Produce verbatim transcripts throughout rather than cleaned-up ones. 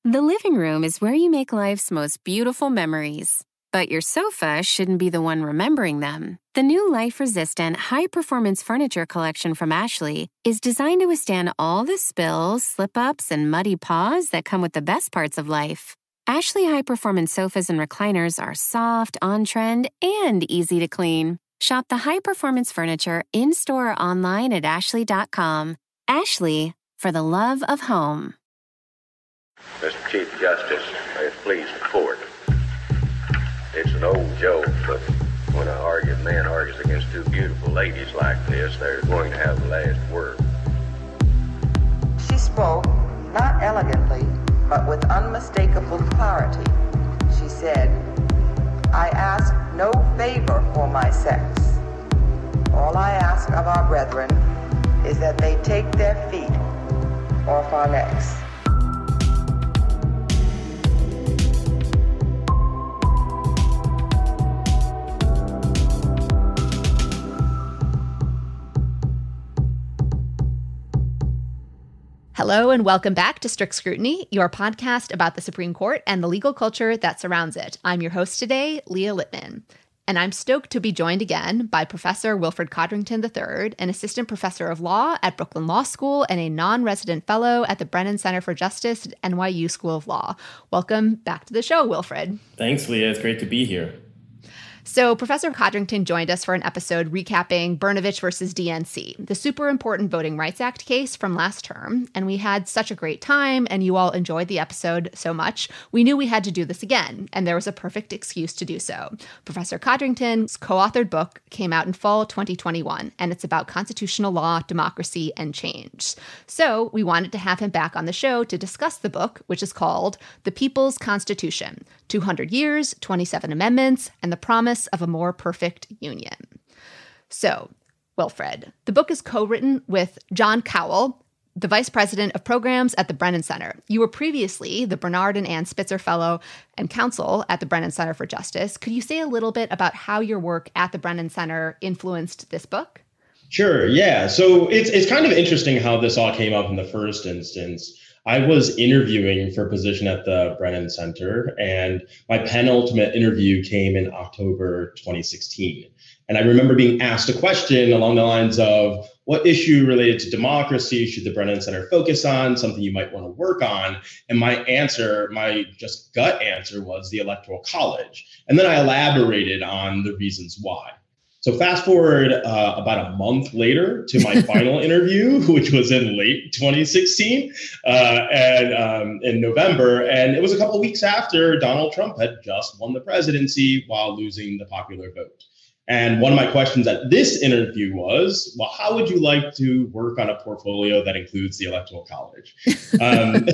The living room is where you make life's most beautiful memories. But your sofa shouldn't be the one remembering them. The new life-resistant, high-performance furniture collection from Ashley is designed to withstand all the spills, slip-ups, and muddy paws that come with the best parts of life. Ashley high-performance sofas and recliners are soft, on-trend, and easy to clean. Shop the high-performance furniture in-store or online at ashley dot com. Ashley, for the love of home. Mister Chief Justice, may it please the court. It's an old joke, but when an argued man argues against two beautiful ladies like this, they're going to have the last word. She spoke, not elegantly, but with unmistakable clarity. She said, "I ask no favor for my sex. All I ask of our brethren is that they take their feet off our necks." Hello and welcome back to Strict Scrutiny, your podcast about the Supreme Court and the legal culture that surrounds it. I'm your host today, Leah Littman, and I'm stoked to be joined again by Professor Wilfred Codrington the third, an assistant professor of law at Brooklyn Law School and a non-resident fellow at the Brennan Center for Justice at N Y U School of Law. Welcome back to the show, Wilfred. Thanks, Leah. It's great to be here. So Professor Codrington joined us for an episode recapping Brnovich versus D N C, the super important Voting Rights Act case from last term. And we had such a great time, and you all enjoyed the episode so much, we knew we had to do this again, and there was a perfect excuse to do so. Professor Codrington's co-authored book came out in fall twenty twenty-one, and it's about constitutional law, democracy, and change. So we wanted to have him back on the show to discuss the book, which is called The People's Constitution, two hundred years, twenty-seven Amendments, and the Promise of a More Perfect Union. So, Wilfred, the book is co-written with John Cowell, the Vice President of Programs at the Brennan Center. You were previously the Bernard and Ann Spitzer Fellow and Counsel at the Brennan Center for Justice. Could you say a little bit about how your work at the Brennan Center influenced this book? Sure, yeah. So it's it's kind of interesting how this all came up in the first instance. I was interviewing for a position at the Brennan Center, and my penultimate interview came in October twenty sixteen. And I remember being asked a question along the lines of, what issue related to democracy should the Brennan Center focus on, something you might want to work on? And my answer, my just gut answer was the Electoral College. And then I elaborated on the reasons why. So fast forward uh, about a month later to my final interview, which was in late twenty sixteen uh, and um, in November. And it was a couple of weeks after Donald Trump had just won the presidency while losing the popular vote. And one of my questions at this interview was, well, how would you like to work on a portfolio that includes the Electoral College? um,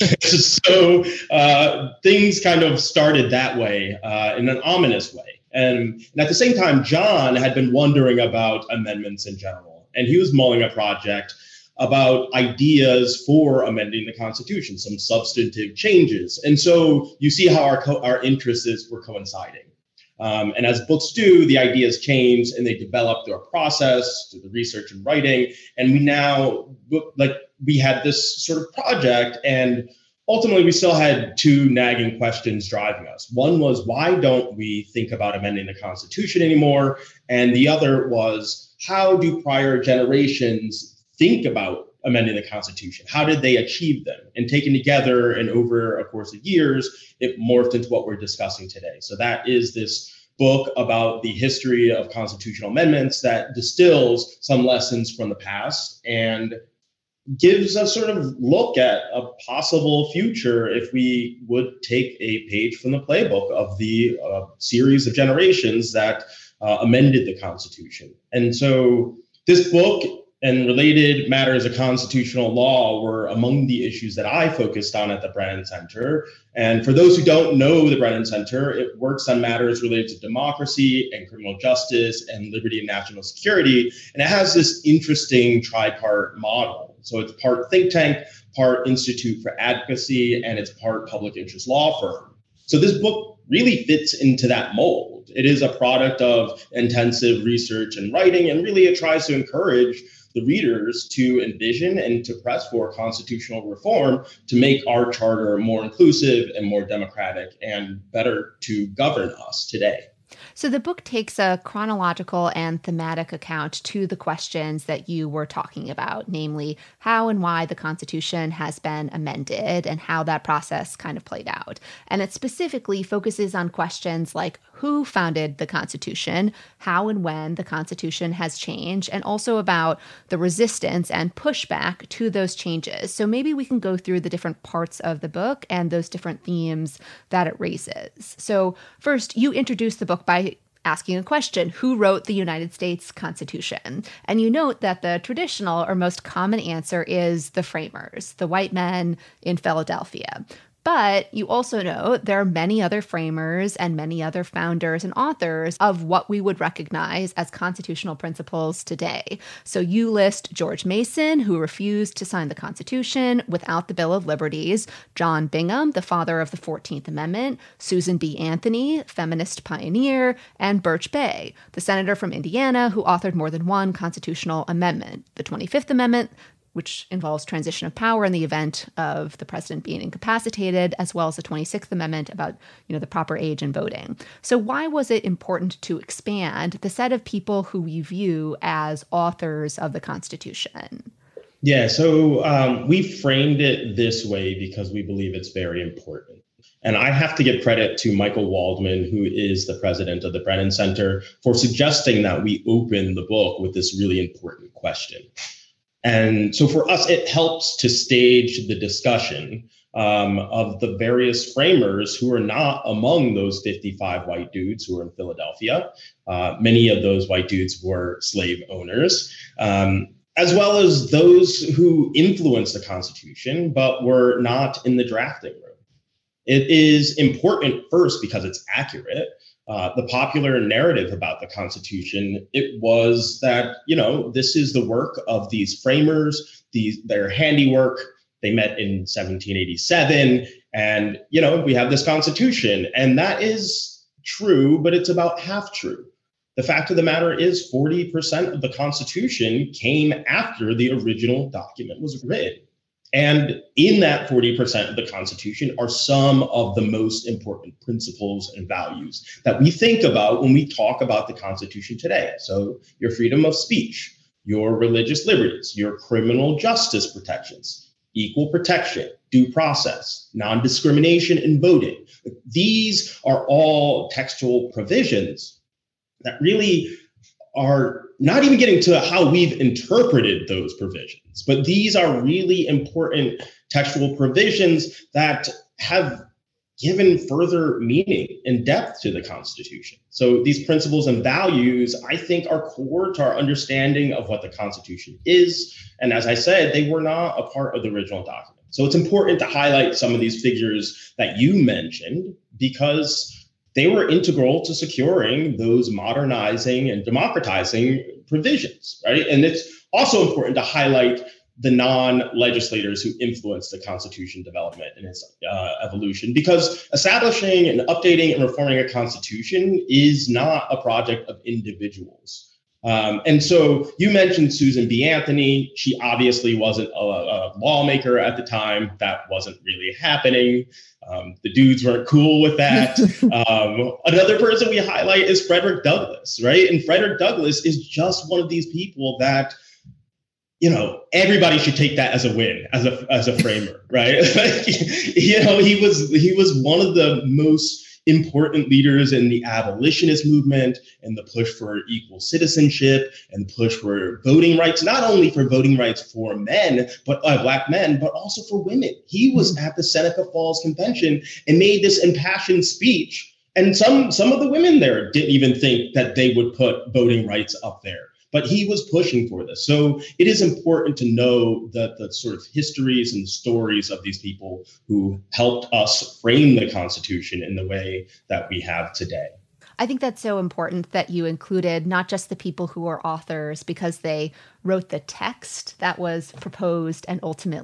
so uh, things kind of started that way uh, in an ominous way. And, and at the same time, John had been wondering about amendments in general, and he was mulling a project about ideas for amending the Constitution, some substantive changes. And so you see how our co- our interests were coinciding. Um, and as books do, the ideas change and they develop through a process, through the research and writing. And we now, like, we had this sort of project, and ultimately, we still had two nagging questions driving us. One was, why don't we think about amending the Constitution anymore? And the other was, how do prior generations think about amending the Constitution? How did they achieve them? And taken together and over a course of years, it morphed into what we're discussing today. So that is this book about the history of constitutional amendments that distills some lessons from the past and gives a sort of look at a possible future if we would take a page from the playbook of the uh, series of generations that uh, amended the Constitution. And so this book and related matters of constitutional law were among the issues that I focused on at the Brennan Center. And for those who don't know the Brennan Center, it works on matters related to democracy and criminal justice and liberty and national security. And it has this interesting tripart model. So it's part think tank, part Institute for Advocacy, and it's part public interest law firm. So this book really fits into that mold. It is a product of intensive research and writing, and really it tries to encourage the readers to envision and to press for constitutional reform to make our charter more inclusive and more democratic and better to govern us today. So the book takes a chronological and thematic account to the questions that you were talking about, namely how and why the Constitution has been amended and how that process kind of played out. And it specifically focuses on questions like who founded the Constitution, how and when the Constitution has changed, and also about the resistance and pushback to those changes. So maybe we can go through the different parts of the book and those different themes that it raises. So first, you introduce the book by asking a question: who wrote the United States Constitution? And you note that the traditional or most common answer is the framers, the white men in Philadelphia. But you also know there are many other framers and many other founders and authors of what we would recognize as constitutional principles today. So you list George Mason, who refused to sign the Constitution without the Bill of Liberties, John Bingham, the father of the fourteenth Amendment, Susan B. Anthony, feminist pioneer, and Birch Bayh, the senator from Indiana who authored more than one constitutional amendment, the twenty-fifth Amendment, which involves transition of power in the event of the president being incapacitated, as well as the twenty-sixth Amendment about, you know, the proper age in voting. So why was it important to expand the set of people who we view as authors of the Constitution? Yeah, so um, we framed it this way because we believe it's very important. And I have to give credit to Michael Waldman, who is the president of the Brennan Center, for suggesting that we open the book with this really important question. And so for us, it helps to stage the discussion um, of the various framers who are not among those fifty-five white dudes who are in Philadelphia. Uh, many of those white dudes were slave owners, um, as well as those who influenced the Constitution, but were not in the drafting room. It is important first because it's accurate. Uh, the popular narrative about the Constitution, it was that, you know, this is the work of these framers, these their handiwork. They met in seventeen eighty-seven, and, you know, we have this Constitution. And that is true, but it's about half true. The fact of the matter is forty percent of the Constitution came after the original document was written. And in that forty percent of the Constitution are some of the most important principles and values that we think about when we talk about the Constitution today. So your freedom of speech, your religious liberties, your criminal justice protections, equal protection, due process, non-discrimination in voting. These are all textual provisions that really are not even getting to how we've interpreted those provisions, but these are really important textual provisions that have given further meaning and depth to the Constitution. So these principles and values, I think, are core to our understanding of what the Constitution is. And as I said, they were not a part of the original document. So it's important to highlight some of these figures that you mentioned because they were integral to securing those modernizing and democratizing provisions, right? And it's also important to highlight the non-legislators who influenced the Constitution development and its uh, evolution, because establishing and updating and reforming a Constitution is not a project of individuals. Um, and so you mentioned Susan B. Anthony. She obviously wasn't a, a lawmaker at the time. That wasn't really happening. Um, the dudes weren't cool with that. um, another person we highlight is Frederick Douglass, right? And Frederick Douglass is just one of these people that, you know, everybody should take that as a win, as a as a framer, right? Like, you know, he was he was one of the most important leaders in the abolitionist movement and the push for equal citizenship and the push for voting rights, not only for voting rights for men, but uh, Black men, but also for women. He was at the Seneca Falls Convention and made this impassioned speech. And some, some of the women there didn't even think that they would put voting rights up there. But he was pushing for this. So it is important to know that the sort of histories and stories of these people who helped us frame the Constitution in the way that we have today. I think that's so important that you included not just the people who are authors because they wrote the text that was proposed and ultimately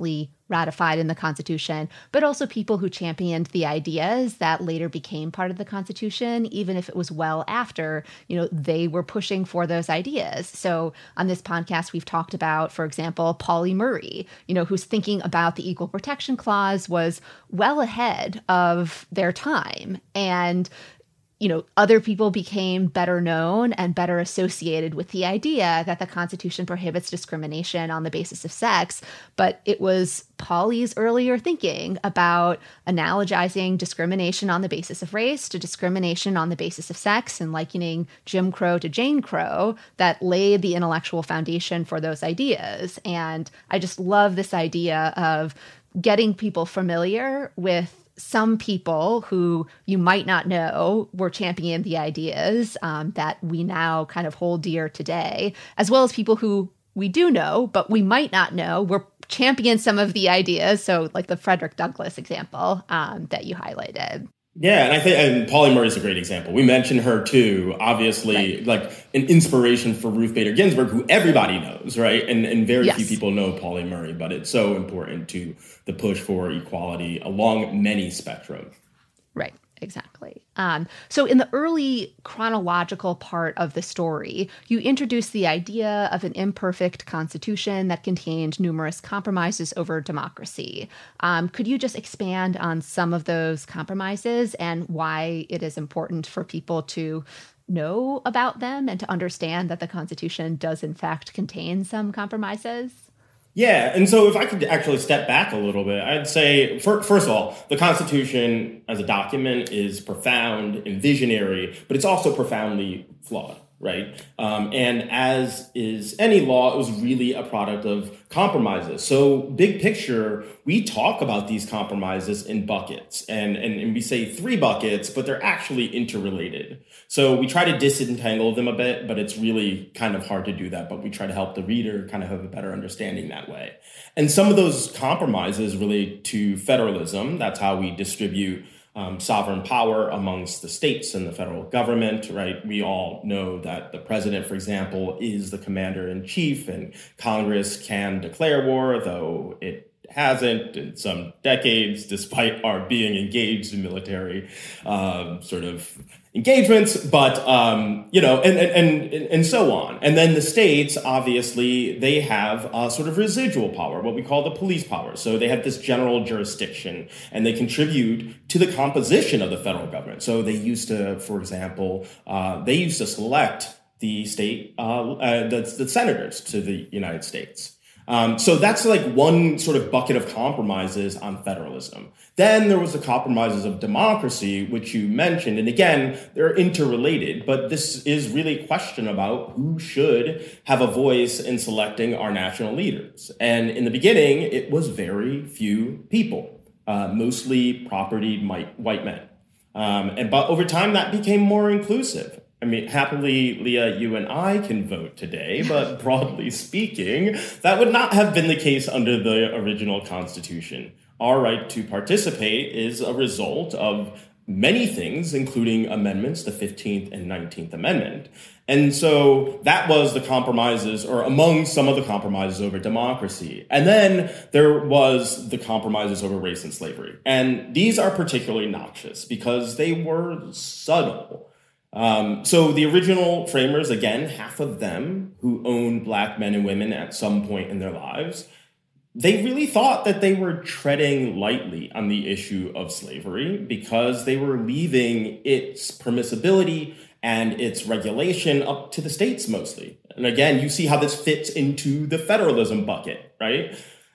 ratified in the Constitution, but also people who championed the ideas that later became part of the Constitution, even if it was well after, you know, they were pushing for those ideas. So on this podcast, we've talked about, for example, Pauli Murray, you know, who's thinking about the Equal Protection Clause was well ahead of their time. And you know, other people became better known and better associated with the idea that the Constitution prohibits discrimination on the basis of sex. But it was Pauli's earlier thinking about analogizing discrimination on the basis of race to discrimination on the basis of sex and likening Jim Crow to Jane Crow that laid the intellectual foundation for those ideas. And I just love this idea of getting people familiar with some people who you might not know were championing the ideas um, that we now kind of hold dear today, as well as people who we do know, but we might not know were championing some of the ideas. So like the Frederick Douglass example um, that you highlighted. Yeah, and I think and Pauli Murray is a great example. We mentioned her too, obviously, right. like an inspiration for Ruth Bader Ginsburg, who everybody knows, right? And and very yes. few people know Pauli Murray, but it's so important to the push for equality along many spectrum. Right. Exactly. Um, so in the early chronological part of the story, you introduce the idea of an imperfect constitution that contained numerous compromises over democracy. Um, could you just expand on some of those compromises and why it is important for people to know about them and to understand that the Constitution does in fact contain some compromises? Yeah, and so if I could actually step back a little bit, I'd say, for, first of all, the Constitution as a document is profound and visionary, but it's also profoundly flawed, right? Um, and as is any law, it was really a product of compromises. So big picture, we talk about these compromises in buckets, and, and, and we say three buckets, but they're actually interrelated. So we try to disentangle them a bit, but it's really kind of hard to do that. But we try to help the reader kind of have a better understanding that way. And some of those compromises relate to federalism. That's how we distribute um, sovereign power amongst the states and the federal government, right? We all know that the president, for example, is the commander in chief, and Congress can declare war, though it hasn't in some decades, despite our being engaged in military um, sort of engagements, but, um, you know, and, and, and, and so on. And then the states, obviously, they have a sort of residual power, what we call the police power. So they have this general jurisdiction, and they contribute to the composition of the federal government. So they used to, for example, uh, they used to select the state, uh, uh, the, the senators to the United States. Um, so that's like one sort of bucket of compromises on federalism. Then there was the compromises of democracy, which you mentioned. And again, they're interrelated, but this is really a question about who should have a voice in selecting our national leaders. And in the beginning, it was very few people, uh, mostly propertied white men. Um, and but over time, that became more inclusive. I mean, happily, Leah, you and I can vote today, but broadly speaking, that would not have been the case under the original Constitution. Our right to participate is a result of many things, including amendments, the fifteenth and nineteenth Amendment. And so that was the compromises, or among some of the compromises over democracy. And then there was the compromises over race and slavery. And these are particularly noxious because they were subtle. Um, so the original framers, again, half of them who owned Black men and women at some point in their lives, they really thought that they were treading lightly on the issue of slavery because they were leaving its permissibility and its regulation up to the states mostly. And again, you see how this fits into the federalism bucket, right?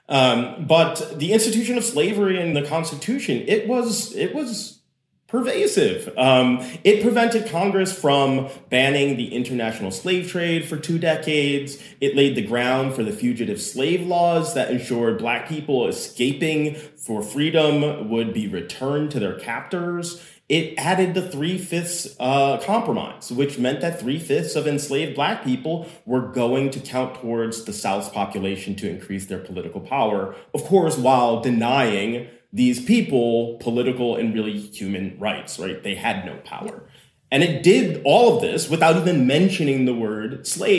Um, but the institution of slavery in the Constitution, it was it was pervasive. Um, it prevented Congress from banning the international slave trade for two decades. It laid the ground for the fugitive slave laws that ensured Black people escaping for freedom would be returned to their captors. It added the three-fifths uh, compromise, which meant that three-fifths of enslaved Black people were going to count towards the South's population to increase their political power, of course, while denying these people political and really human rights, right? They had no power. And it did all of this without even mentioning the word slave.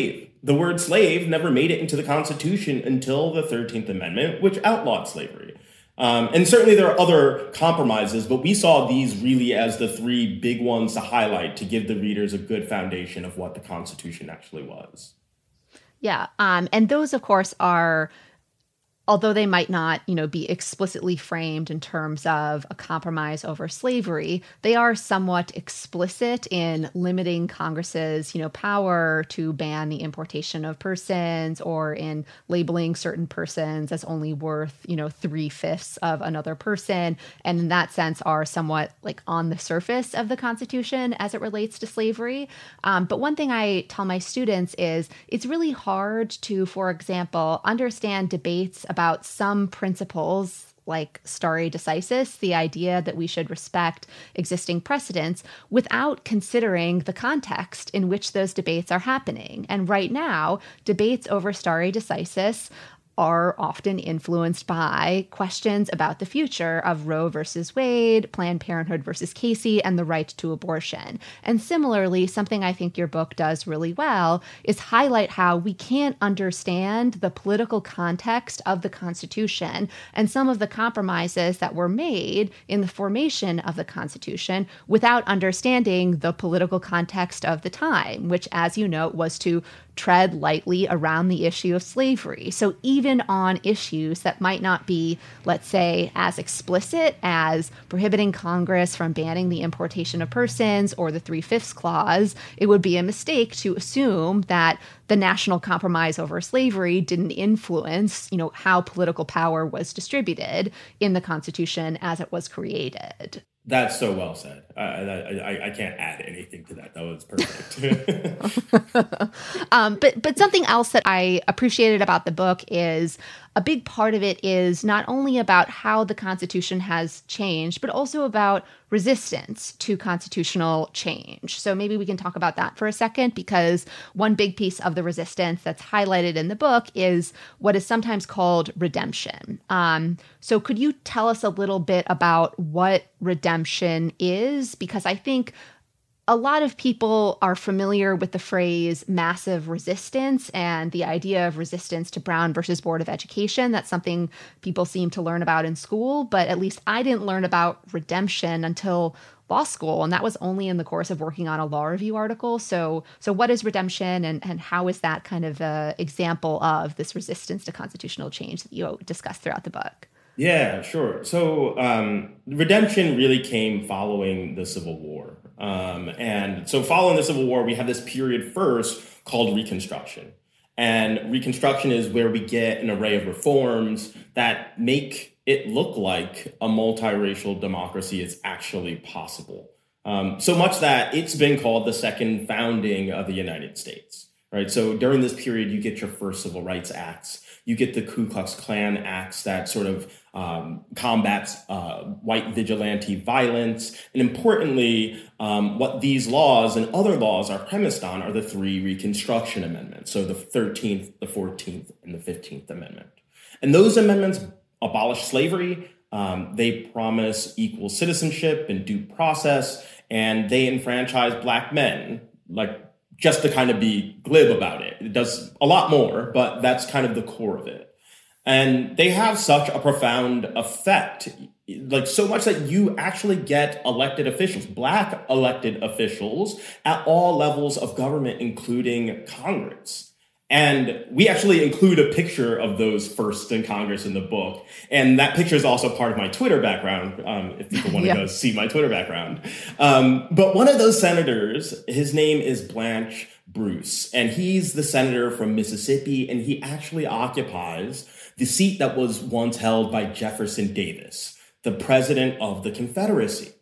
the word slave never made it into the Constitution until the thirteenth Amendment, which outlawed slavery. Um, and certainly there are other compromises, but we saw these really as the three big ones to highlight to give the readers a good foundation of what the Constitution actually was. Yeah. Um, and those, of course, are, although they might not, you know, be explicitly framed in terms of a compromise over slavery, they are somewhat explicit in limiting Congress's, you know, power to ban the importation of persons, or in labeling certain persons as only worth, you know, three-fifths of another person. And in that sense are somewhat like on the surface of the Constitution as it relates to slavery. Um, but one thing I tell my students is it's really hard to, for example, understand debates about some principles like stare decisis, the idea that we should respect existing precedents, without considering the context in which those debates are happening. And right now, debates over stare decisis are often influenced by questions about the future of Roe versus Wade, Planned Parenthood versus Casey, and the right to abortion. And similarly, something I think your book does really well is highlight how we can't understand the political context of the Constitution and some of the compromises that were made in the formation of the Constitution without understanding the political context of the time, which, as you note, was to tread lightly around the issue of slavery. So even on issues that might not be, let's say, as explicit as prohibiting Congress from banning the importation of persons or the Three-Fifths Clause, it would be a mistake to assume that the national compromise over slavery didn't influence, you know, how political power was distributed in the Constitution as it was created. That's so well said. I, I, I can't add anything to that. That was perfect. um, but but something else that I appreciated about the book is a big part of it is not only about how the Constitution has changed, but also about resistance to constitutional change. So maybe we can talk about that for a second, because one big piece of the resistance that's highlighted in the book is what is sometimes called redemption. Um, so could you tell us a little bit about what redemption is? Because I think a lot of people are familiar with the phrase massive resistance and the idea of resistance to Brown versus Board of Education. That's something people seem to learn about in school, but at least I didn't learn about redemption until law school, and that was only in the course of working on a law review article. So so what is redemption, and, and how is that kind of an example of this resistance to constitutional change that you discuss throughout the book? Yeah, sure. So um, redemption really came following the Civil War. Um, and so following the Civil War, we have this period first called Reconstruction. And Reconstruction is where we get an array of reforms that make it look like a multiracial democracy is actually possible. Um, so much that it's been called the second founding of the United States, right? So during this period, you get your first civil rights acts. You get the Ku Klux Klan acts that sort of um, combats uh, white vigilante violence. And importantly, um, what these laws and other laws are premised on are the three Reconstruction Amendments. So the thirteenth, the fourteenth, and the fifteenth Amendment. And those amendments abolish slavery. Um, they promise equal citizenship and due process, and they enfranchise Black men, like just to kind of be glib about it. It does a lot more, but that's kind of the core of it. And they have such a profound effect, like so much that you actually get elected officials, Black elected officials at all levels of government, including Congress. And we actually include a picture of those firsts in Congress in the book. And that picture is also part of my Twitter background, um, if people want to yeah. go see my Twitter background. Um, but one of those senators, his name is Blanche Bruce, and he's the senator from Mississippi, and he actually occupies the seat that was once held by Jefferson Davis, the president of the Confederacy.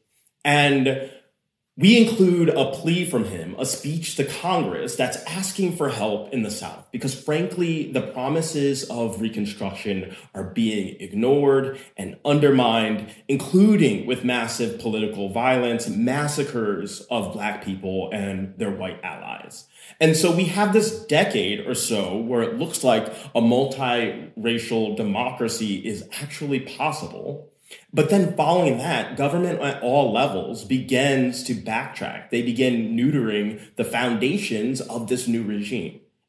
And we include a plea from him, a speech to Congress that's asking for help in the South, because frankly, the promises of Reconstruction are being ignored and undermined, including with massive political violence, massacres of Black people and their white allies. And so we have this decade or so where it looks like a multiracial democracy is actually possible. But then following that, government at all levels begins to backtrack. They begin neutering the foundations of this new regime.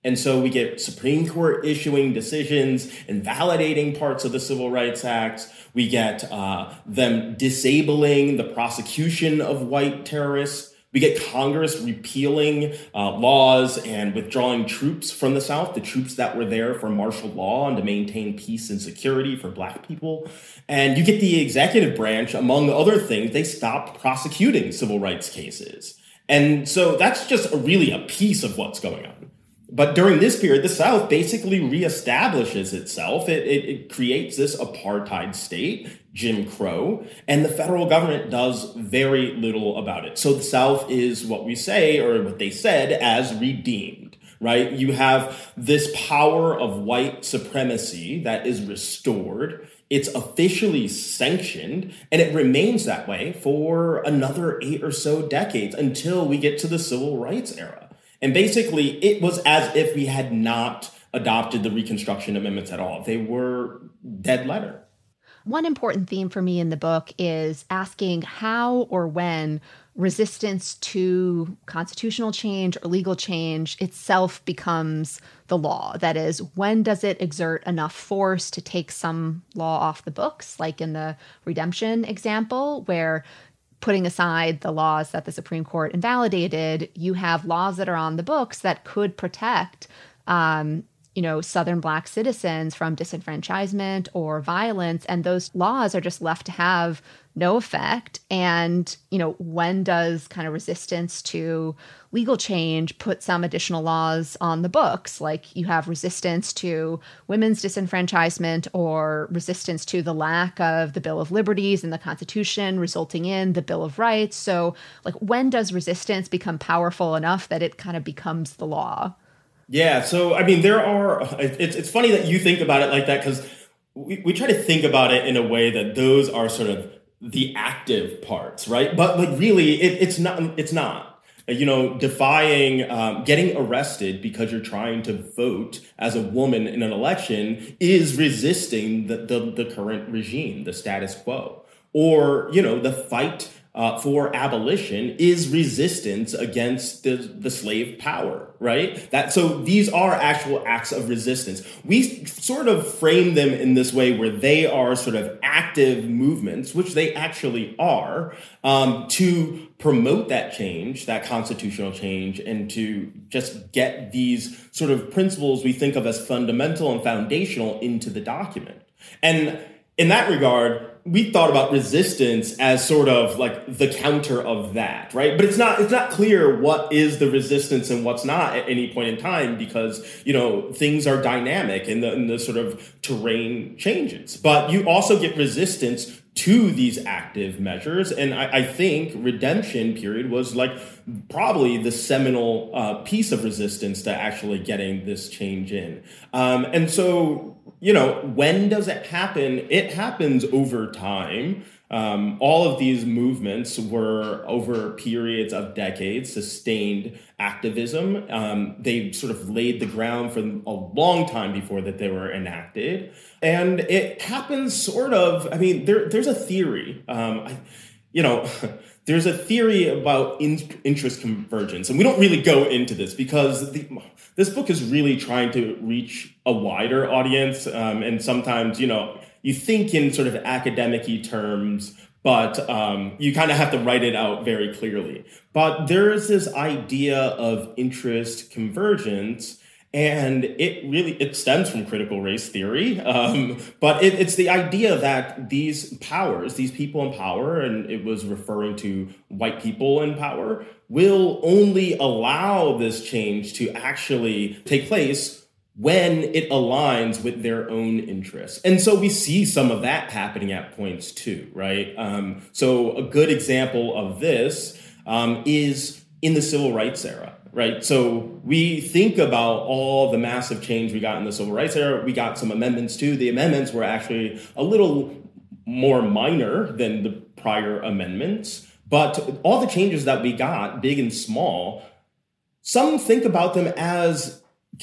And so we get Supreme Court issuing decisions, invalidating parts of the Civil Rights Act. We get uh, them disabling the prosecution of white terrorists. We get Congress repealing uh, laws and withdrawing troops from the South, the troops that were there for martial law and to maintain peace and security for Black people. And you get the executive branch, among other things, they stopped prosecuting civil rights cases. And so that's just a, really a piece of what's going on. But during this period, the South basically reestablishes itself. It, it, it creates this apartheid state, Jim Crow, and the federal government does very little about it. So the South is what we say, or what they said, as redeemed, right? You have this power of white supremacy that is restored. It's officially sanctioned, and it remains that way for another eight or so decades until we get to the Civil Rights era. And basically, it was as if we had not adopted the Reconstruction Amendments at all. They were dead letter. One important theme for me in the book is asking how or when resistance to constitutional change or legal change itself becomes the law. That is, when does it exert enough force to take some law off the books, like in the redemption example, where putting aside the laws that the Supreme Court invalidated, you have laws that are on the books that could protect, um, you know, Southern Black citizens from disenfranchisement or violence. And those laws are just left to have no effect. And, you know, when does kind of resistance to legal change put some additional laws on the books? Like you have resistance to women's disenfranchisement or resistance to the lack of the Bill of Liberties and the Constitution resulting in the Bill of Rights. So like when does resistance become powerful enough that it kind of becomes the law? Yeah. So, I mean, there are, it's, it's funny that you think about it like that, because we, we try to think about it in a way that those are sort of the active parts, right? But like really, it, it's not, it's not, you know, defying, um, getting arrested because you're trying to vote as a woman in an election is resisting the, the, the current regime, the status quo. Or, you know, the fight Uh, for abolition is resistance against the, the slave power, right? That so these are actual acts of resistance. We sort of frame them in this way where they are sort of active movements, which they actually are, um, to promote that change, that constitutional change, and to just get these sort of principles we think of as fundamental and foundational into the document. And in that regard, we thought about resistance as sort of like the counter of that, right? But it's not it's not clear what is the resistance and what's not at any point in time because, you know, things are dynamic and the, and the sort of terrain changes. But you also get resistance to these active measures. And I, I think redemption period was like probably the seminal uh, piece of resistance to actually getting this change in. Um, and so, you know, when does it happen? It happens over time. Um, all of these movements were over periods of decades, sustained activism. Um, they sort of laid the ground for a long time before that they were enacted. And it happens sort of, I mean, there, there's a theory, um, I, you know, there's a theory about in, interest convergence. And we don't really go into this because the, this book is really trying to reach a wider audience. Um, and sometimes, you know, you think in sort of academic-y terms, but um, you kind of have to write it out very clearly. But there is this idea of interest convergence, and it really, it stems from critical race theory. Um, but it, it's the idea that these powers, these people in power, and it was referring to white people in power, will only allow this change to actually take place when it aligns with their own interests. And so we see some of that happening at points too, right? Um, so a good example of this um, is in the civil rights era, right? So we think about all the massive change we got in the civil rights era. We got some amendments too. The amendments were actually a little more minor than the prior amendments, but all the changes that we got, big and small, some think about them as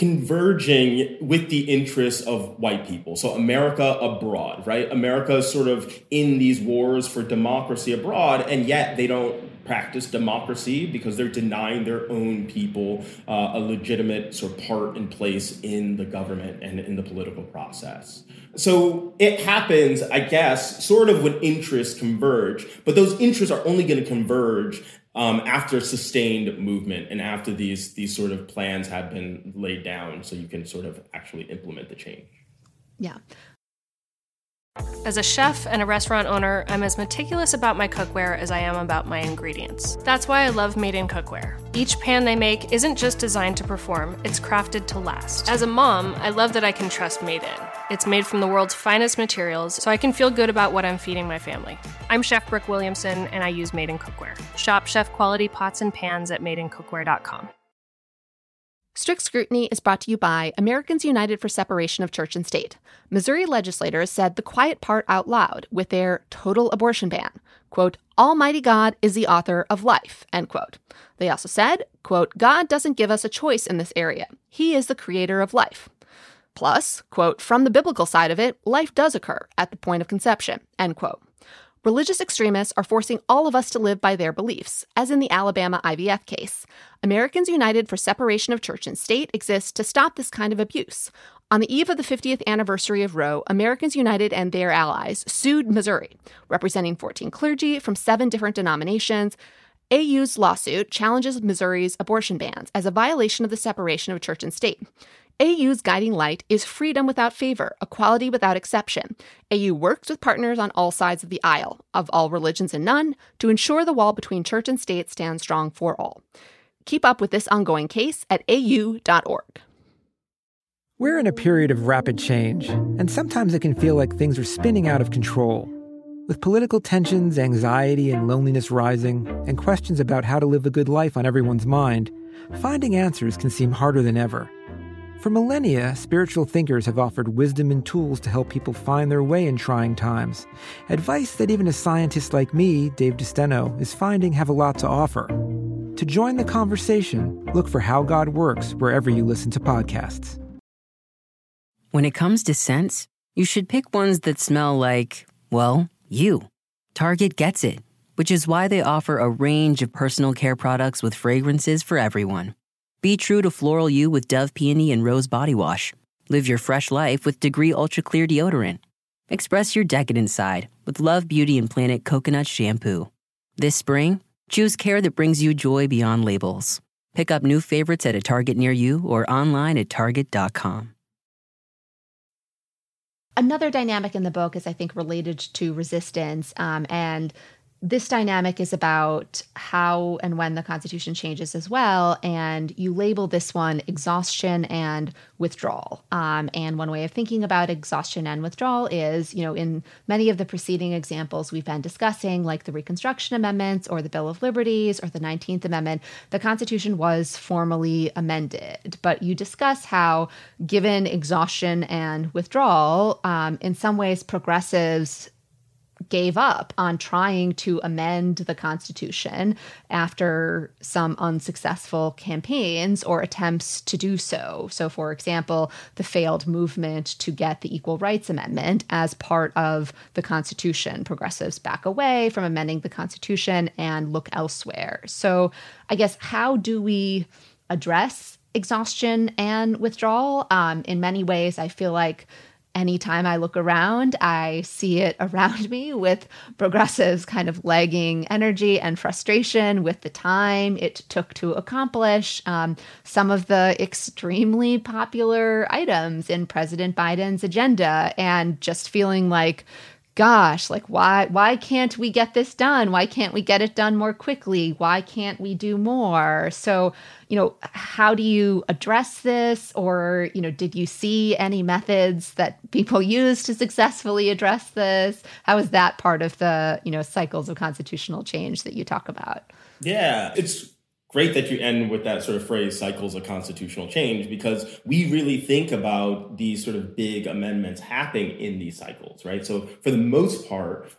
converging with the interests of white people. So America abroad, right? America is sort of in these wars for democracy abroad, and yet they don't practice democracy because they're denying their own people uh, a legitimate sort of part and place in the government and in the political process. So it happens, I guess, sort of when interests converge, but those interests are only going to converge um, after sustained movement and after these, these sort of plans have been laid down so you can sort of actually implement the change. Yeah. As a chef and a restaurant owner, I'm as meticulous about my cookware as I am about my ingredients. That's why I love Made in Cookware. Each pan they make isn't just designed to perform, it's crafted to last. As a mom, I love that I can trust Made in. It's made from the world's finest materials, so I can feel good about what I'm feeding my family. I'm Chef Brooke Williamson, and I use Made in Cookware. Shop chef-quality pots and pans at made in cookware dot com. Strict Scrutiny is brought to you by Americans United for Separation of Church and State. Missouri legislators said the quiet part out loud with their total abortion ban. Quote, Almighty God is the author of life, end quote. They also said, quote, God doesn't give us a choice in this area. He is the creator of life. Plus, quote, from the biblical side of it, life does occur at the point of conception, end quote. Religious extremists are forcing all of us to live by their beliefs, as in the Alabama I V F case. Americans United for Separation of Church and State exists to stop this kind of abuse. On the eve of the fiftieth anniversary of Roe, Americans United and their allies sued Missouri, representing fourteen clergy from seven different denominations. A U's lawsuit challenges Missouri's abortion bans as a violation of the separation of church and state. A U's guiding light is freedom without favor, equality without exception. A U works with partners on all sides of the aisle, of all religions and none, to ensure the wall between church and state stands strong for all. Keep up with this ongoing case at A U dot org. We're in a period of rapid change, and sometimes it can feel like things are spinning out of control. With political tensions, anxiety, and loneliness rising, and questions about how to live a good life on everyone's mind, finding answers can seem harder than ever. For millennia, spiritual thinkers have offered wisdom and tools to help people find their way in trying times. Advice that even a scientist like me, Dave DeSteno, is finding have a lot to offer. To join the conversation, look for How God Works wherever you listen to podcasts. When it comes to scents, you should pick ones that smell like, well, you. Target gets it, which is why they offer a range of personal care products with fragrances for everyone. Be true to floral you with Dove Peony and Rose Body Wash. Live your fresh life with Degree Ultra Clear Deodorant. Express your decadent side with Love Beauty and Planet Coconut Shampoo. This spring, choose care that brings you joy beyond labels. Pick up new favorites at a Target near you or online at target dot com. Another dynamic in the book is, I think, related to resistance, um, and this dynamic is about how and when the Constitution changes as well, and you label this one exhaustion and withdrawal. Um, and one way of thinking about exhaustion and withdrawal is, you know, in many of the preceding examples we've been discussing, like the Reconstruction Amendments or the Bill of Liberties or the nineteenth Amendment, the Constitution was formally amended. But you discuss how, given exhaustion and withdrawal, um, in some ways progressives gave up on trying to amend the Constitution after some unsuccessful campaigns or attempts to do so. So, for example, the failed movement to get the Equal Rights Amendment as part of the Constitution. Progressives back away from amending the Constitution and look elsewhere. So, I guess, how do we address exhaustion and withdrawal? Um, in many ways, I feel like anytime I look around, I see it around me with progressives kind of lagging energy and frustration with the time it took to accomplish um, some of the extremely popular items in President Biden's agenda, and just feeling like, gosh, like why why can't we get this done? Why can't we get it done more quickly? Why can't we do more? So, you know, how do you address this? Or, you know, did you see any methods that people use to successfully address this? How is that part of the, you know, cycles of constitutional change that you talk about? Yeah, it's great that you end with that sort of phrase, cycles of constitutional change, because we really think about these sort of big amendments happening in these cycles, right? So for the most part,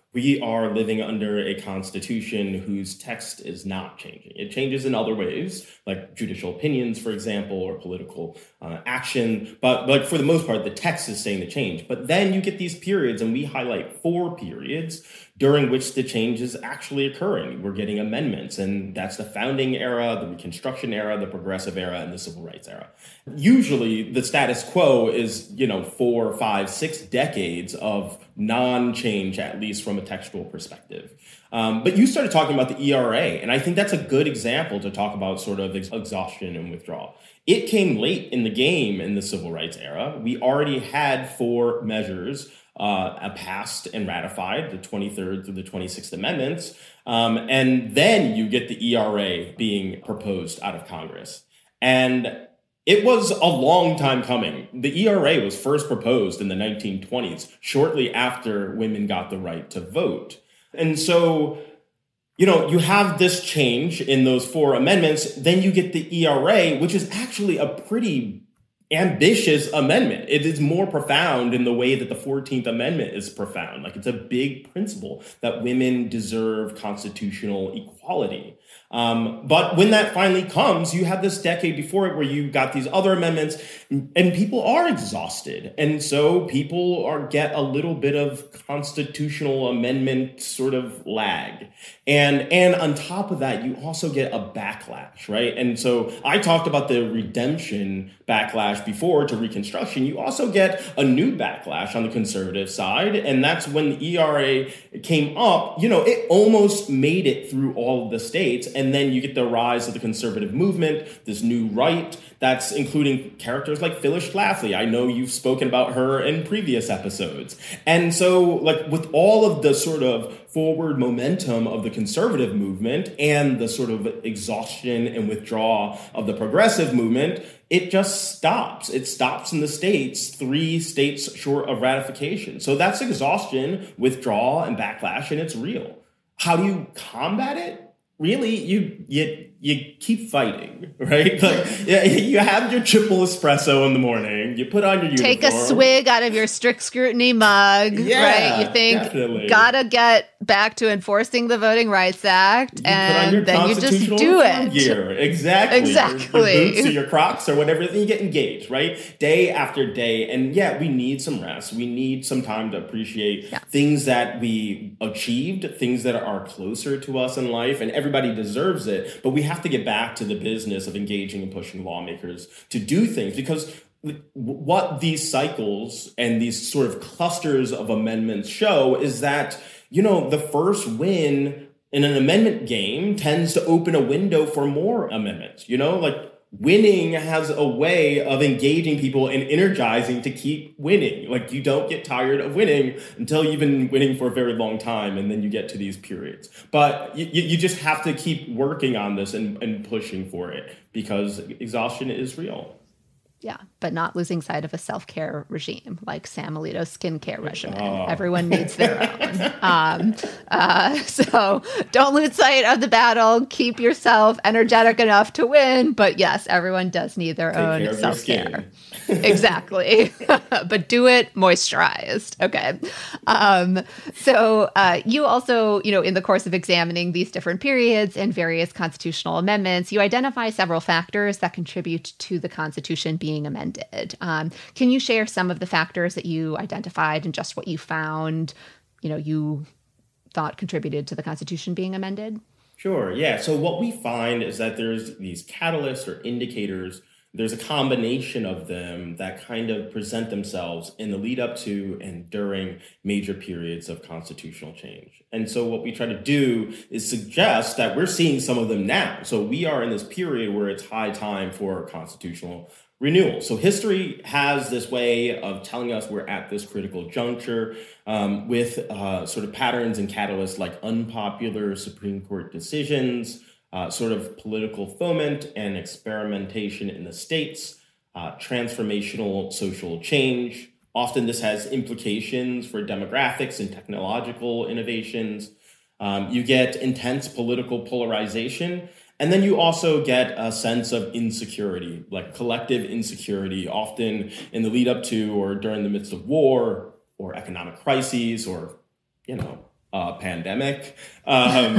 we are living under a constitution whose text is not changing. It changes in other ways, like judicial opinions, for example, or political uh, action. But, but for the most part, the text is saying the change. But then you get these periods, and we highlight four periods during which the change is actually occurring. We're getting amendments, and that's the founding era, the Reconstruction era, the progressive era, and the civil rights era. Usually the status quo is, you know, four, five, six decades of non-change, at least from a textual perspective. Um, but you started talking about the E R A, and I think that's a good example to talk about sort of ex- exhaustion and withdrawal. It came late in the game in the civil rights era. We already had four measures uh, passed and ratified, the twenty-third through the twenty-sixth Amendments. Um, and then you get the E R A being proposed out of Congress. And it was a long time coming. The E R A was first proposed in the nineteen twenties, shortly after women got the right to vote. And so, you know, you have this change in those four amendments. Then you get the E R A, which is actually a pretty ambitious amendment. It is more profound in the way that the fourteenth Amendment is profound. Like, it's a big principle that women deserve constitutional equality. Um, but when that finally comes, you have this decade before it where you got these other amendments, and people are exhausted. And so people are get a little bit of constitutional amendment sort of lag. And, and on top of that, you also get a backlash, right? And so I talked about the redemption backlash before to Reconstruction. You also get a new backlash on the conservative side. And that's when the E R A came up. You know, it almost made it through all of the states. And then you get the rise of the conservative movement, this new right that's including characters like Phyllis Schlafly. I know you've spoken about her in previous episodes. And so, like, with all of the sort of forward momentum of the conservative movement and the sort of exhaustion and withdrawal of the progressive movement, it just stops. It stops in the states, three states short of ratification. So that's exhaustion, withdrawal, and backlash, and it's real. How do you combat it? Really, you you you keep fighting, right? Like, yeah, you have your triple espresso in the morning. You put on your uniform. Take a swig out of your strict scrutiny mug, yeah, right? You think, definitely. Gotta get back to enforcing the Voting Rights Act, you and then you just do it. Gear. Exactly. Exactly. Your, your boots or your Crocs or whatever, then you get engaged, right? Day after day. And yeah, we need some rest. We need some time to appreciate yeah. things that we achieved, things that are closer to us in life, and everybody deserves it. But we have to get back to the business of engaging and pushing lawmakers to do things, because what these cycles and these sort of clusters of amendments show is that, you know, the first win in an amendment game tends to open a window for more amendments. You know, like, winning has a way of engaging people and energizing to keep winning. Like, you don't get tired of winning until you've been winning for a very long time, and then you get to these periods. But you, you just have to keep working on this and, and pushing for it, because exhaustion is real. Yeah, but not losing sight of a self-care regime like Sam Alito's skincare regimen. Oh. Everyone needs their own. um, uh, so don't lose sight of the battle. Keep yourself energetic enough to win. But yes, everyone does need their Take own care self-care. Exactly. But do it moisturized. Okay. Um, so uh, you also, you know, in the course of examining these different periods and various constitutional amendments, you identify several factors that contribute to the Constitution being amended. Um, can you share some of the factors that you identified and just what you found, you know, you thought contributed to the Constitution being amended? Sure. Yeah. So what we find is that there's these catalysts or indicators. There's a combination of them that kind of present themselves in the lead up to and during major periods of constitutional change. And so what we try to do is suggest that we're seeing some of them now. So we are in this period where it's high time for constitutional renewal. So history has this way of telling us we're at this critical juncture um, with uh, sort of patterns and catalysts like unpopular Supreme Court decisions, Uh, sort of political foment and experimentation in the states, uh, transformational social change. Often this has implications for demographics and technological innovations. Um, you get intense political polarization. And then you also get a sense of insecurity, like collective insecurity, often in the lead up to or during the midst of war or economic crises or, you know, uh, pandemic. Um,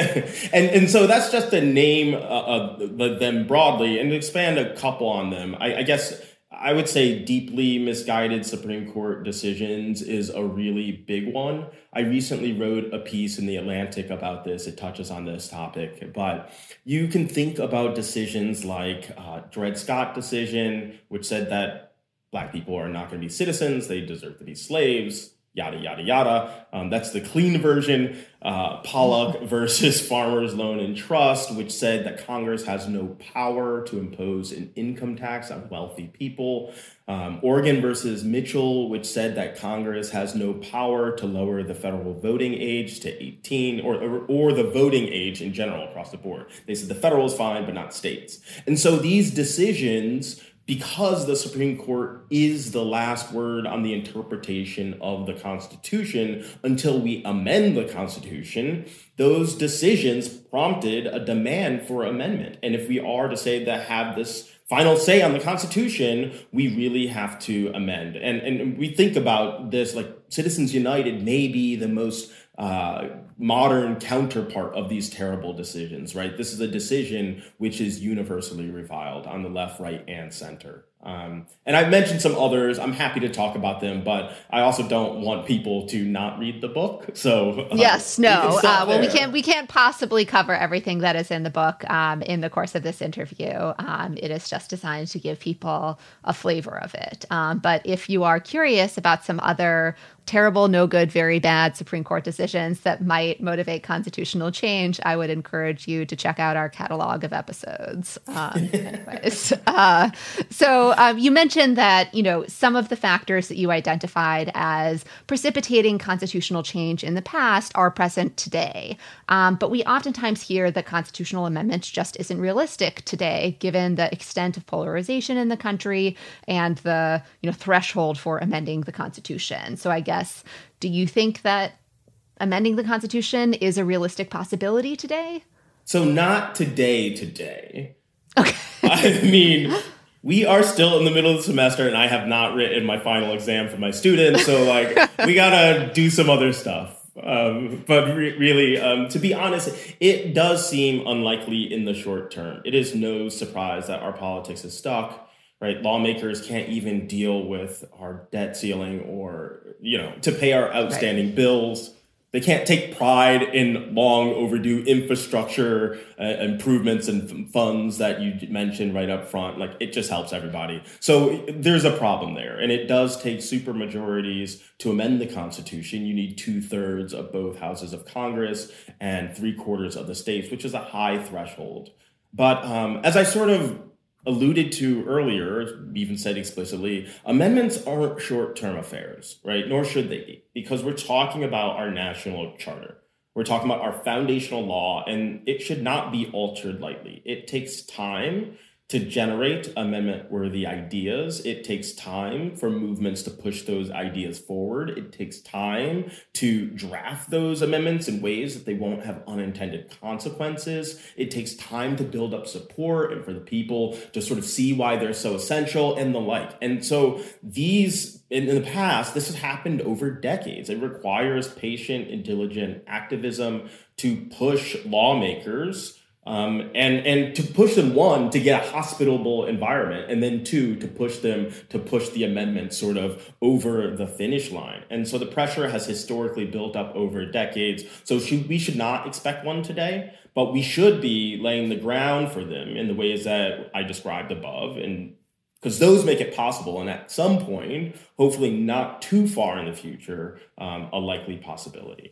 and, and so that's just to name uh, uh, them broadly and expand a couple on them. I, I guess I would say deeply misguided Supreme Court decisions is a really big one. I recently wrote a piece in The Atlantic about this. It touches on this topic, but you can think about decisions like uh, Dred Scott decision, which said that Black people are not going to be citizens. They deserve to be slaves, yada, yada, yada. Um, that's the clean version. Uh, Pollock versus Farmers Loan and Trust, which said that Congress has no power to impose an income tax on wealthy people. Um, Oregon versus Mitchell, which said that Congress has no power to lower the federal voting age to eighteen, or, or, or the voting age in general across the board. They said the federal is fine, but not states. And so these decisions, because the Supreme Court is the last word on the interpretation of the Constitution until we amend the Constitution, those decisions prompted a demand for amendment. And if we are to say that have this final say on the Constitution, we really have to amend. And, and we think about this, like Citizens United may be the most uh, modern counterpart of these terrible decisions, right? This is a decision which is universally reviled on the left, right, and center. Um, and I've mentioned some others. I'm happy to talk about them, but I also don't want people to not read the book. So uh, yes, no. We uh, well, we there. can't we can't possibly cover everything that is in the book um, in the course of this interview. Um, it is just designed to give people a flavor of it. Um, but if you are curious about some other terrible, no good, very bad Supreme Court decisions that might motivate constitutional change, I would encourage you to check out our catalog of episodes. Um, anyways, uh, so um, you mentioned that, you know, some of the factors that you identified as precipitating constitutional change in the past are present today. Um, but we oftentimes hear that constitutional amendments just isn't realistic today, given the extent of polarization in the country and the, you know, threshold for amending the Constitution. So I guess do you think that amending the Constitution is a realistic possibility today? So not today, today. Okay. I mean, we are still in the middle of the semester and I have not written my final exam for my students. So like, we gotta do some other stuff. Um, but re- really, um, to be honest, it does seem unlikely in the short term. It is no surprise that our politics is stuck. Right, lawmakers can't even deal with our debt ceiling or, you know, to pay our outstanding right. bills. They can't take pride in long overdue infrastructure uh, improvements and f- funds that you mentioned right up front. Like, it just helps everybody. So there's a problem there. And it does take supermajorities to amend the Constitution. You need two thirds of both houses of Congress and three quarters of the states, which is a high threshold. But um, as I sort of alluded to earlier, even said explicitly, amendments aren't short-term affairs, right? Nor should they be, because we're talking about our national charter. We're talking about our foundational law, and it should not be altered lightly. It takes time to generate amendment-worthy ideas. It takes time for movements to push those ideas forward. It takes time to draft those amendments in ways that they won't have unintended consequences. It takes time to build up support and for the people to sort of see why they're so essential and the like. And so these, in, in the past, this has happened over decades. It requires patient and diligent activism to push lawmakers Um, and, and to push them, one, to get a hospitable environment, and then two, to push them to push the amendment sort of over the finish line. And so the pressure has historically built up over decades. So should, we should not expect one today, but we should be laying the ground for them in the ways that I described above, and because those make it possible. And at some point, hopefully not too far in the future, um, a likely possibility.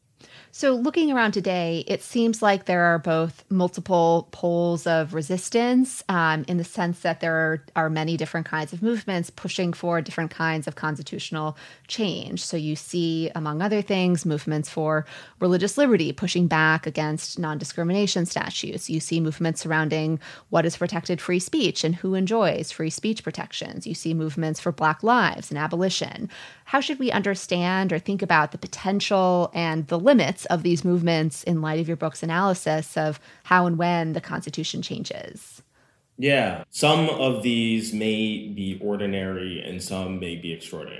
So looking around today, it seems like there are both multiple poles of resistance um, in the sense that there are, are many different kinds of movements pushing for different kinds of constitutional change. So you see, among other things, movements for religious liberty pushing back against non-discrimination statutes. You see movements surrounding what is protected free speech and who enjoys free speech protections. You see movements for Black lives and abolition. How should we understand or think about the potential and the limits of these movements in light of your book's analysis of how and when the Constitution changes? Yeah, some of these may be ordinary and some may be extraordinary.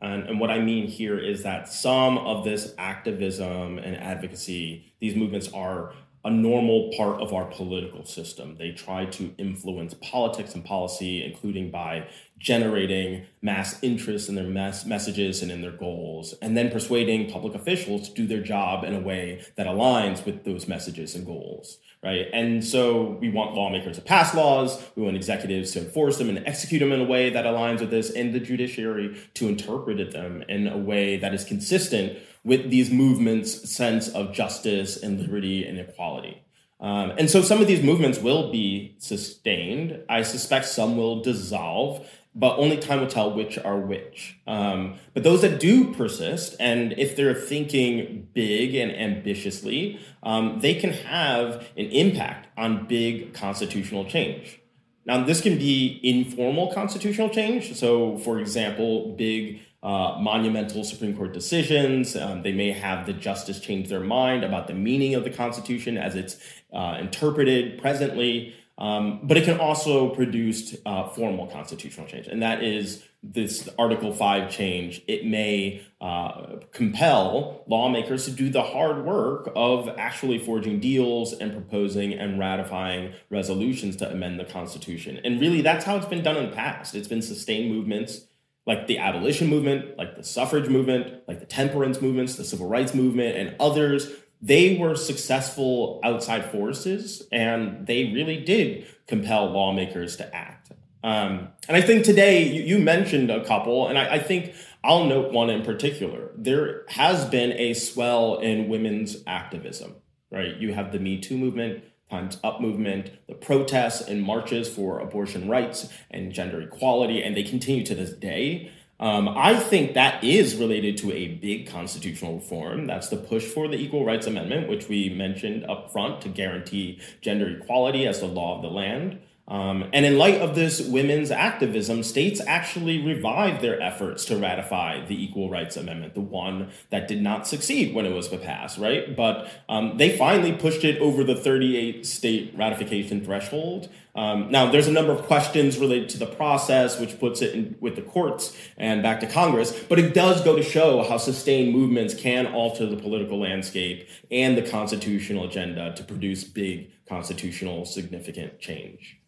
And, and what I mean here is that some of this activism and advocacy, these movements are a normal part of our political system. They try to influence politics and policy, including by generating mass interest in their mass messages and in their goals, and then persuading public officials to do their job in a way that aligns with those messages and goals, right? And so we want lawmakers to pass laws, we want executives to enforce them and execute them in a way that aligns with this, and the judiciary to interpret them in a way that is consistent with these movements' sense of justice and liberty and equality. Um, and so some of these movements will be sustained. I suspect some will dissolve, but only time will tell which are which. Um, but those that do persist, and if they're thinking big and ambitiously, um, they can have an impact on big constitutional change. Now, this can be informal constitutional change. So, for example, big Uh, monumental Supreme Court decisions. Um, they may have the justice change their mind about the meaning of the Constitution as it's uh, interpreted presently. Um, but it can also produce uh, formal constitutional change. And that is this Article five change. It may uh, compel lawmakers to do the hard work of actually forging deals and proposing and ratifying resolutions to amend the Constitution. And really, that's how it's been done in the past. It's been sustained movements like the abolition movement, like the suffrage movement, like the temperance movements, the civil rights movement, and others. They were successful outside forces, and they really did compel lawmakers to act. Um, and I think today, you, you mentioned a couple, and I, I think I'll note one in particular. There has been a swell in women's activism, right? You have the Me Too movement, Time's Up movement, the protests and marches for abortion rights and gender equality, and they continue to this day. Um, I think that is related to a big constitutional reform. That's the push for the Equal Rights Amendment, which we mentioned up front to guarantee gender equality as the law of the land. Um, and in light of this women's activism, states actually revived their efforts to ratify the Equal Rights Amendment, the one that did not succeed when it was passed, right? But um, they finally pushed it over the thirty-eight state ratification threshold. Um, now, there's a number of questions related to the process, which puts it in, with the courts and back to Congress, but it does go to show how sustained movements can alter the political landscape and the constitutional agenda to produce big constitutional significant change.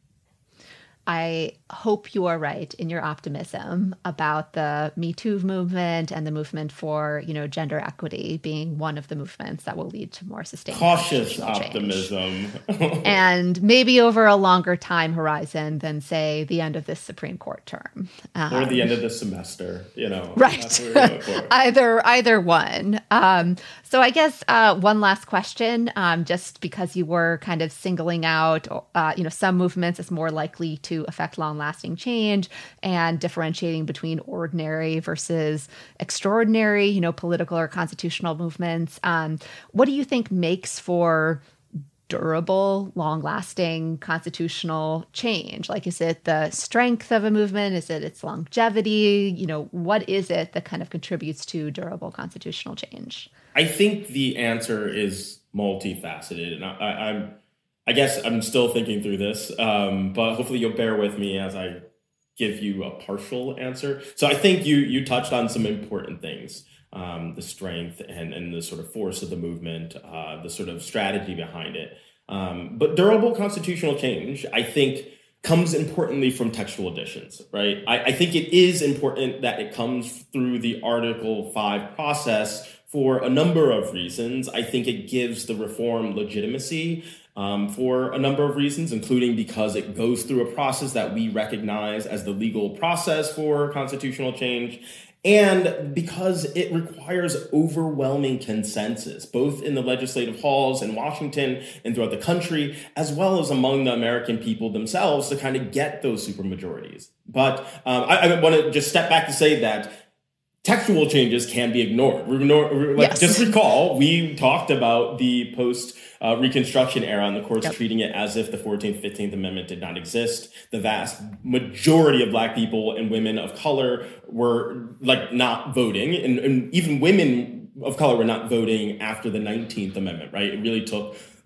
I hope you are right in your optimism about the Me Too movement and the movement for, you know, gender equity being one of the movements that will lead to more sustained cautious optimism. And maybe over a longer time horizon than, say, the end of this Supreme Court term. Um, or the end of the semester, you know. Right. either either one. Um, so I guess uh, one last question, um, just because you were kind of singling out, uh, you know, some movements as more likely to affect long-lasting change and differentiating between ordinary versus extraordinary, you know, political or constitutional movements. Um, what do you think makes for durable, long-lasting constitutional change? Like, is it the strength of a movement? Is it its longevity? You know, what is it that kind of contributes to durable constitutional change? I think the answer is multifaceted, and I, I, I'm I guess I'm still thinking through this, um, but hopefully you'll bear with me as I give you a partial answer. So I think you you touched on some important things, um, the strength and, and the sort of force of the movement, uh, the sort of strategy behind it. Um, but durable constitutional change, I think, comes importantly from textual additions, right? I, I think it is important that it comes through the Article five process for a number of reasons. I think it gives the reform legitimacy um, for a number of reasons, including because it goes through a process that we recognize as the legal process for constitutional change, and because it requires overwhelming consensus, both in the legislative halls in Washington and throughout the country, as well as among the American people themselves to kind of get those supermajorities. But um, I, I want to just step back to say that textual changes can be ignored. Like, yes. Just recall, we talked about the post uh, Reconstruction era and the courts yep. treating it as if the fourteenth, fifteenth Amendment did not exist. The vast majority of Black people and women of color were like not voting, and, and even women of color were not voting after the nineteenth Amendment, right? It really took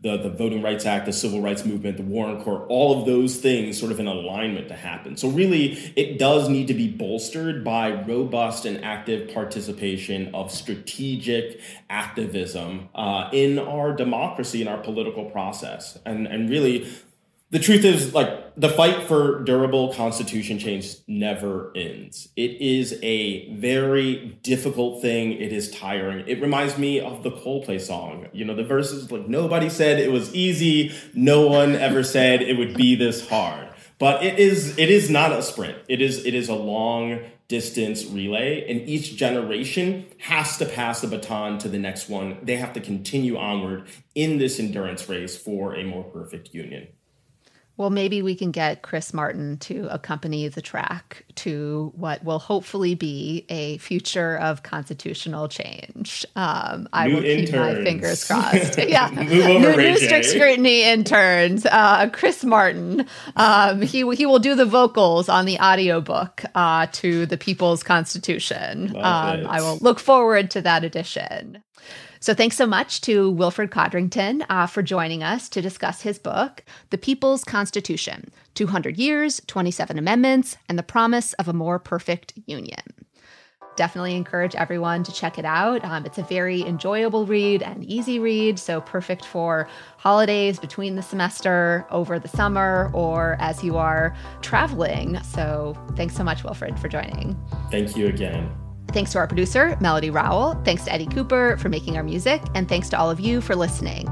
the, the Voting Rights Act, the Civil Rights Movement, the Warren Court, all of those things sort of in alignment to happen. So really, it does need to be bolstered by robust and active participation of strategic activism uh, in our democracy, in our political process. And, and really, the truth is, like, the fight for durable constitution change never ends. It is a very difficult thing. It is tiring. It reminds me of the Coldplay song. You know, the verses, like, nobody said it was easy. No one ever said it would be this hard. But it is it is not a sprint. It is it is a long distance relay, and each generation has to pass the baton to the next one. They have to continue onward in this endurance race for a more perfect union. Well, maybe we can get Chris Martin to accompany the track to what will hopefully be a future of constitutional change. Um, I new will keep interns. my fingers crossed. Yeah, Move over, new, Ray new J. strict scrutiny interns. Uh, Chris Martin. Um, he he will do the vocals on the audiobook uh, to the People's Constitution. Um, I will look forward to that edition. So thanks so much to Wilfred Codrington uh, for joining us to discuss his book, The People's Constitution, two hundred years, twenty-seven Amendments, and the Promise of a More Perfect Union. Definitely encourage everyone to check it out. Um, it's a very enjoyable read and easy read, so perfect for holidays between the semester, over the summer, or as you are traveling. So thanks so much, Wilfred, for joining. Thank you again. Thanks to our producer, Melody Rowell. Thanks to Eddie Cooper for making our music. And thanks to all of you for listening.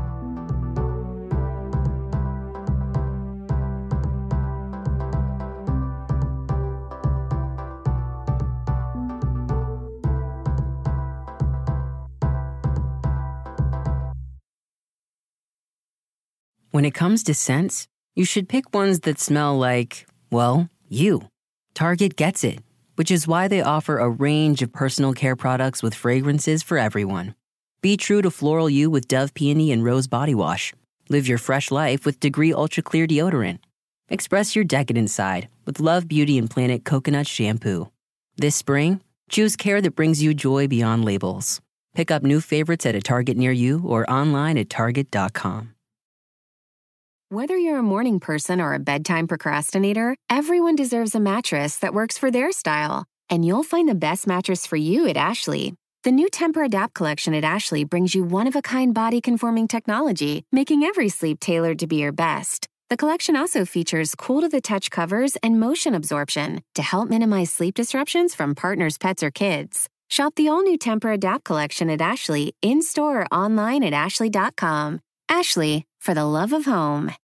When it comes to scents, you should pick ones that smell like, well, you. Target gets it, which is why they offer a range of personal care products with fragrances for everyone. Be true to floral you with Dove Peony and Rose Body Wash. Live your fresh life with Degree Ultra Clear Deodorant. Express your decadent side with Love Beauty and Planet Coconut Shampoo. This spring, choose care that brings you joy beyond labels. Pick up new favorites at a Target near you or online at target dot com. Whether you're a morning person or a bedtime procrastinator, everyone deserves a mattress that works for their style. And you'll find the best mattress for you at Ashley. The new Tempur-Adapt collection at Ashley brings you one-of-a-kind body-conforming technology, making every sleep tailored to be your best. The collection also features cool-to-the-touch covers and motion absorption to help minimize sleep disruptions from partners, pets, or kids. Shop the all-new Tempur-Adapt collection at Ashley, in-store or online at ashley dot com. Ashley, for the love of home.